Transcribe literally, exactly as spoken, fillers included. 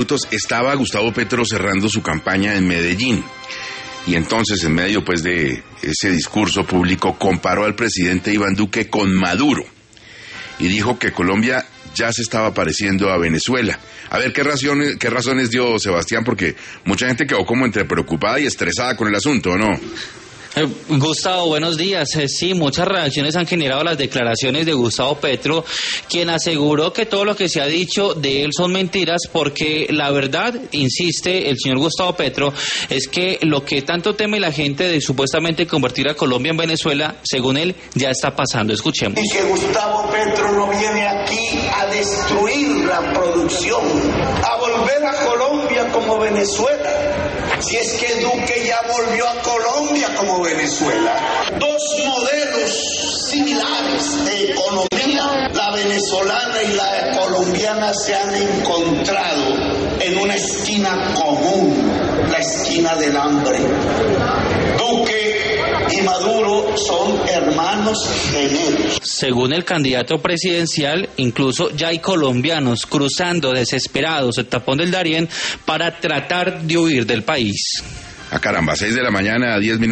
minutos, estaba Gustavo Petro cerrando su campaña en Medellín. Y entonces, en medio pues de ese discurso público, comparó al presidente Iván Duque con Maduro y dijo que Colombia ya se estaba pareciendo a Venezuela. A ver, ¿qué razones, qué razones dio Sebastián? Porque mucha gente quedó como entre preocupada y estresada con el asunto, ¿no? Eh, Gustavo, buenos días. Eh, sí, muchas reacciones han generado las declaraciones de Gustavo Petro, quien aseguró que todo lo que se ha dicho de él son mentiras, porque la verdad, insiste el señor Gustavo Petro, es que lo que tanto teme la gente de supuestamente convertir a Colombia en Venezuela, según él, ya está pasando. Escuchemos. Y que Gustavo Petro no viene aquí a destruir la producción, a volver a Colombia como Venezuela. Si es que Duque ya volvió a Colombia como Venezuela. Dos modelos similares de economía, la venezolana y la colombiana, se han encontrado en una esquina común, la esquina del hambre. Duque y Maduro son hermanos gemelos. Según el candidato presidencial, incluso ya hay colombianos cruzando desesperados el tapón del Darién para tratar de huir del país. Ah, caramba, seis de la mañana, diez minutos.